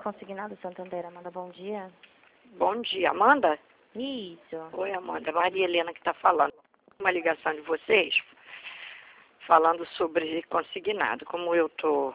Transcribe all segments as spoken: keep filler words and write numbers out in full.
Consignado Santander, Amanda, bom dia. Bom dia, Amanda? Isso. Oi, Amanda. Maria Helena que está falando. Uma ligação de vocês, falando sobre consignado. Como eu tô...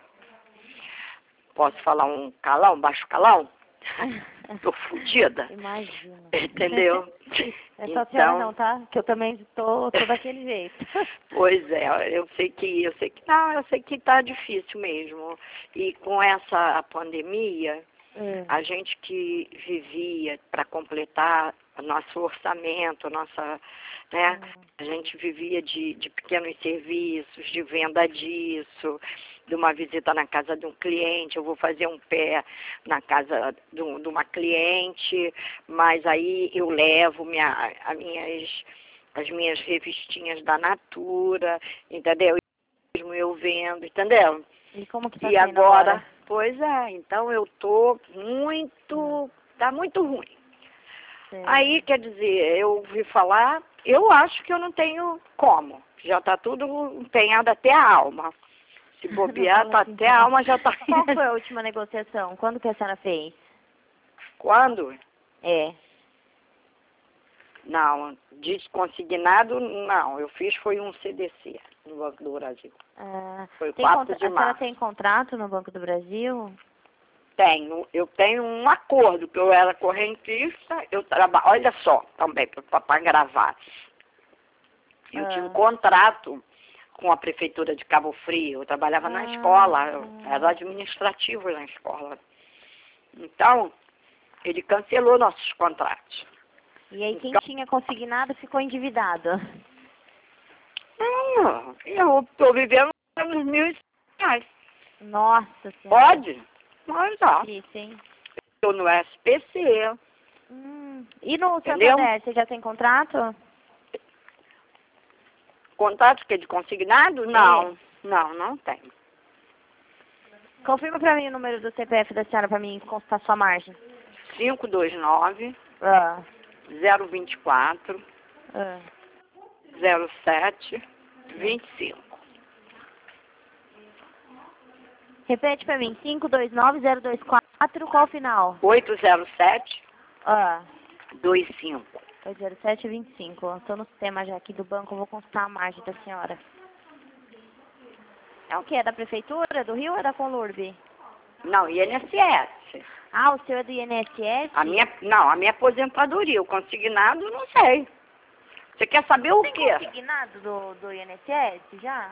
Posso falar um calão, um baixo calão? Tô fodida. Imagina. Entendeu? É só a senhora não, tá? Que eu também tô, tô daquele jeito. Pois é, eu sei que, eu sei que, não, eu sei que tá difícil mesmo. E com essa pandemia, É. a gente que vivia para completar o nosso orçamento, nossa, né? Hum. A gente vivia de, de pequenos serviços, de venda disso, de uma visita na casa de um cliente, eu vou fazer um pé na casa de, um, de uma cliente, mas aí eu levo minha, as, minhas, as minhas revistinhas da Natura, entendeu? Mesmo eu vendo, entendeu? E como que tá E sendo agora, agora? pois é, então eu tô muito, tá muito ruim. Certo. Aí, quer dizer, eu ouvi falar, eu acho que eu não tenho como. Já tá tudo empenhado até a alma. Se bobear, Não tá fala assim, até a não. alma já tá... Qual foi a última negociação? Quando que a senhora fez? Quando? É. Não, desconsignado, não. Eu fiz foi um C D C no Banco do Brasil. Ah, Foi tem quatro contra... de A senhora março. tem contrato no Banco do Brasil? Tenho, eu tenho um acordo, que eu era correntista, eu trabalho, olha só, também, para gravar. Eu Ah. tinha um contrato com a prefeitura de Cabo Frio, eu trabalhava Ah. na escola, eu era administrativo na escola. Então, ele cancelou nossos contratos. E aí quem Então, tinha consignado ficou endividado. hum, eu estou vivendo uns mil e cem reais. Nossa senhora. Pode? Mas ó, Difícil, hein? estou no S P C. Hum. E no Entendeu? Santander, você já tem contrato? Contrato que é de consignado? Não, não, não tenho. Confirma pra mim o número do C P F da senhora pra mim consultar sua margem. cinco dois nove, Ah. zero vinte e quatro, Ah. zero sete, vinte e cinco. Repete pra mim, cinco dois nove zero dois quatro, qual o final? oito zero sete, Ah. dois cinco. oito zero sete vinte e cinco. Estou no sistema já aqui do banco, eu vou consultar a margem da senhora. É o que? É da prefeitura do Rio ou é da Conlurb? Não, I N S S. Ah, o seu é do I N S S? A minha, não, a minha aposentadoria, o consignado, não sei. Você quer saber o Tem quê? consignado do, do I N S S já?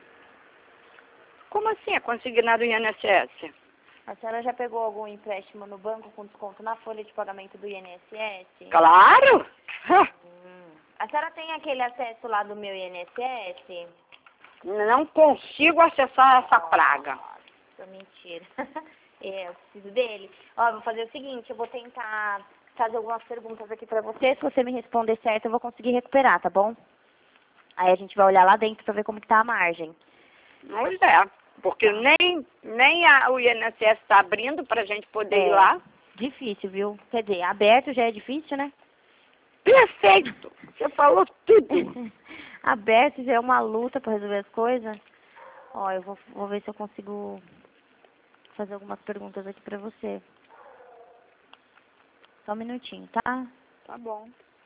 Como assim é consignado I N S S? A senhora já pegou algum empréstimo no banco com desconto na folha de pagamento do I N S S? Claro! Hum. A senhora tem aquele acesso lá do meu I N S S? Não consigo acessar essa praga. Nossa, mentira. É, eu preciso dele. Ó, eu vou fazer o seguinte, eu vou tentar fazer algumas perguntas aqui pra você. Se você me responder certo, eu vou conseguir recuperar, tá bom? Aí a gente vai olhar lá dentro pra ver como que tá a margem. Pois é, porque nem, nem a, o I N S S está abrindo pra gente poder É. ir lá. Difícil, viu? Quer dizer, aberto já é difícil, né? Perfeito! Você falou tudo. Aberto já é uma luta pra resolver as coisas. Ó, eu vou, vou ver se eu consigo fazer algumas perguntas aqui pra você. Só um minutinho, tá? Tá bom.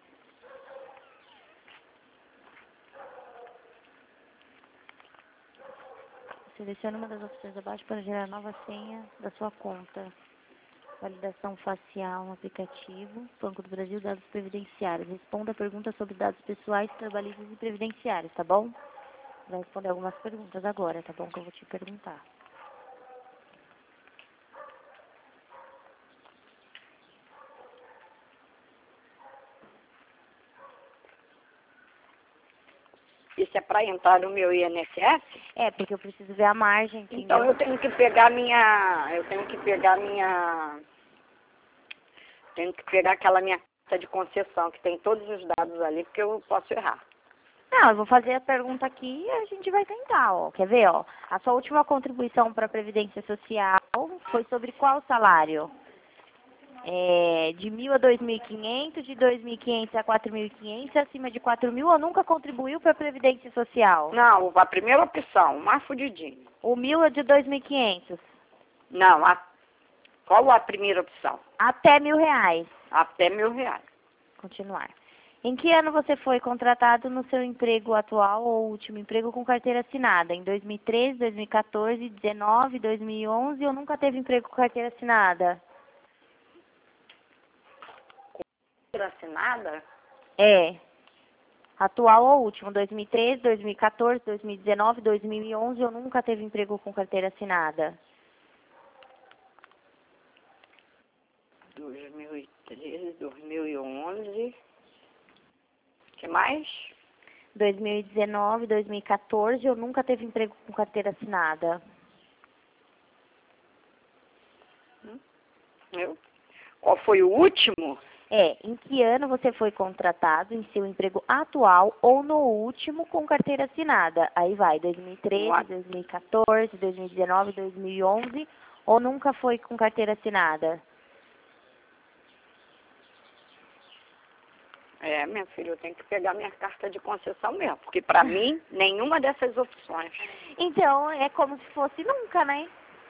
Selecione uma das opções abaixo para gerar nova senha da sua conta. Validação facial no aplicativo. Banco do Brasil, dados previdenciários. Responda a pergunta sobre dados pessoais, trabalhistas e previdenciários, tá bom? Vai responder algumas perguntas agora, tá bom? Que eu vou te perguntar. Isso é para entrar no meu I N S S? É, porque eu preciso ver a margem, entendeu? Então eu tenho que pegar minha... Eu tenho que pegar minha... Tenho que pegar aquela minha carta de concessão, que tem todos os dados ali, porque eu posso errar. Não, eu vou fazer a pergunta aqui e a gente vai tentar, ó. Quer ver, ó? A sua última contribuição para a Previdência Social foi sobre qual salário? É, de mil a dois mil e quinhentos, de dois mil e quinhentos a quatro mil e quinhentos, acima de quatro mil ou nunca contribuiu para a Previdência Social? Não, a primeira opção, o mais fudidinho. O mil é de dois mil e quinhentos. Não, a, Qual a primeira opção? Até mil reais. Até mil reais. Continuar. Em que ano você foi contratado no seu emprego atual ou último emprego com carteira assinada? Em dois mil e treze, dois mil e quatorze, dezenove, dois mil e onze ou nunca teve emprego com carteira assinada? Carteira assinada? É. Atual ou último? dois mil e treze, dois mil e quatorze, dois mil e dezenove, dois mil e onze ou nunca teve emprego com carteira assinada? dois mil e treze, dois mil e onze. Que mais? dois mil e dezenove, dois mil e quatorze ou nunca teve emprego com carteira assinada? Hum? Eu? Qual foi o último? É, em que ano você foi contratado em seu emprego atual ou no último com carteira assinada? Aí vai, dois mil e treze, dois mil e quatorze, dois mil e dezenove, dois mil e onze ou nunca foi com carteira assinada? É, minha filha, eu tenho que pegar minha carta de concessão mesmo, porque pra mim, nenhuma dessas opções. Então, é como se fosse nunca, né?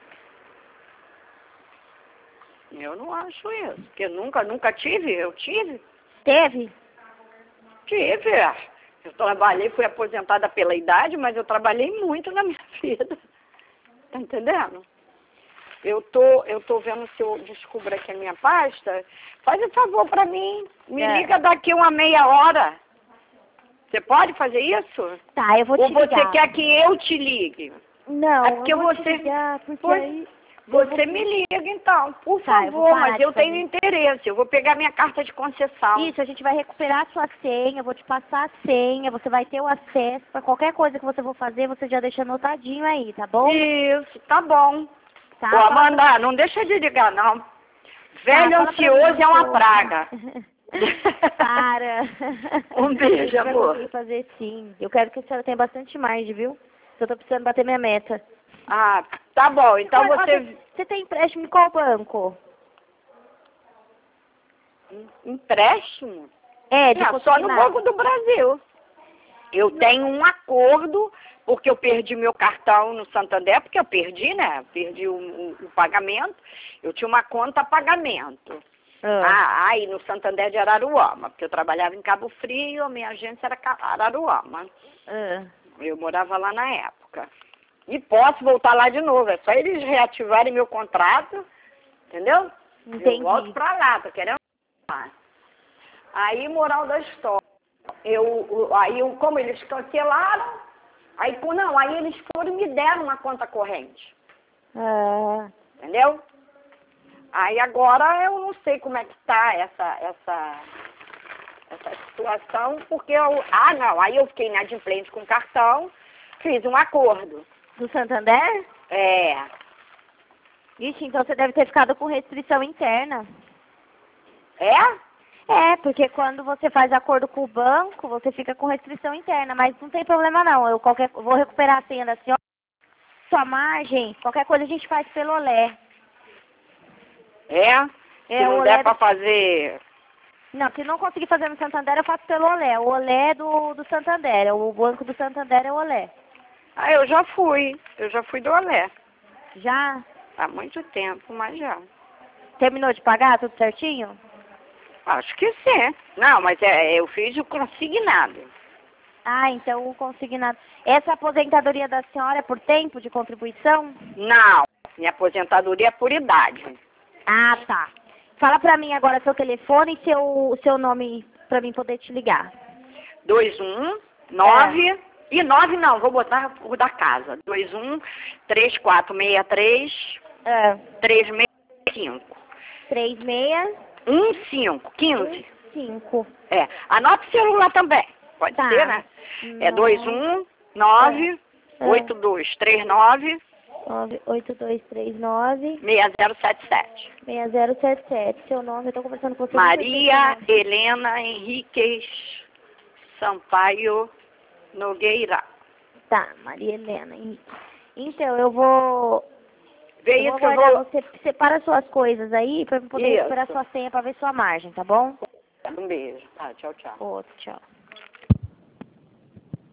Eu não acho isso, porque nunca, nunca tive, eu tive. Teve? Tive, é. Eu trabalhei, fui aposentada pela idade, mas eu trabalhei muito na minha vida. Tá entendendo? Eu tô, eu tô vendo se eu descubro aqui a minha pasta. Faz um favor pra mim. Me É. liga daqui uma meia hora. Você pode fazer isso? Tá, eu vou te Ou você ligar. quer que eu te ligue? Não, É porque eu vou você- te ligar, porque Pois- aí... Você me liga então, por Tá, eu vou favor, parar mas de eu tenho fazer. interesse. Eu vou pegar minha carta de concessão. Isso, a gente vai recuperar a sua senha, eu vou te passar a senha, você vai ter o acesso para qualquer coisa que você for fazer, você já deixa anotadinho aí, tá bom? Isso, tá bom. Tá, Ô, fala pra- Amanda, não deixa de ligar, não. Tá, Velho fala pra ansioso mim, é uma pô. praga. Para. Um beijo, A gente vai amor. conseguir fazer sim. Eu quero que a senhora tenha bastante margem, viu? Eu tô precisando bater minha meta. Ah, tá bom. Então Olha, você... Você, você tem empréstimo em qual banco? Empréstimo? É, de Não, só no consignado. Banco do Brasil. Eu tenho um acordo, porque eu perdi meu cartão no Santander, porque eu perdi, né? Perdi o, o, o pagamento. Eu tinha uma conta a pagamento. Ah. Ah, aí no Santander de Araruama, porque eu trabalhava em Cabo Frio, a minha agência era Ca- Araruama. Ah. Eu morava lá na época. E posso voltar lá de novo, é só eles reativarem meu contrato, entendeu? Entendi. Eu volto pra lá, tô querendo lá. Aí, moral da história, eu, o- aí eu- como eles cancelaram, aí co- não, aí eles foram e me deram uma conta corrente, Ah. entendeu? Aí agora eu não sei como é que tá essa, essa, essa situação, porque eu, ah não, aí eu fiquei inadimplente com o cartão, fiz um acordo. Do Santander? É, Ixi, então você deve ter ficado com restrição interna. é? É, porque quando você faz acordo com o banco, você fica com restrição interna, mas não tem problema não. Eu qualquer, eu vou recuperar a senha da senhora, sua margem, qualquer coisa a gente faz pelo Olé. É? Se É, o não Olé der do- pra fazer... Não, se não conseguir fazer no Santander, eu faço pelo Olé. O Olé é do, do Santander, o banco do Santander é o Olé. Ah, eu já fui, eu já fui do Olé. Já Há muito tempo, mas já. terminou de pagar tudo certinho? Acho que sim. Não, mas é, eu fiz o consignado. Ah, então o consignado. Essa aposentadoria da senhora é por tempo de contribuição? Não, minha aposentadoria é por idade. Ah, tá. Fala pra mim agora seu telefone e seu, seu nome pra mim poder te ligar. dois um nove... E nove não, vou botar o da casa. dois um três quatro seis três É. três seis cinco. três seis um cinco, quinze. cinco. É, anota o celular também. Pode Tá. ser, né? É dois um nove oito dois três nove nove oito dois três nove seis zero sete sete. seis zero sete sete. Seu nome, eu tô conversando com você. Maria Helena Henriquez Sampaio Nogueira. Tá, Maria Helena Henrique. Então, eu vou... Vê eu isso vou que eu guardar, vou... você separa suas coisas aí pra eu poder Isso. recuperar sua senha pra ver sua margem, tá bom? Um beijo. Tá, tchau, tchau. Outro, tchau.